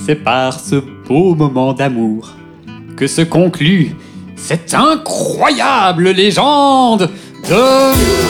c'est par ce beau moment d'amour que se conclut cette incroyable légende de...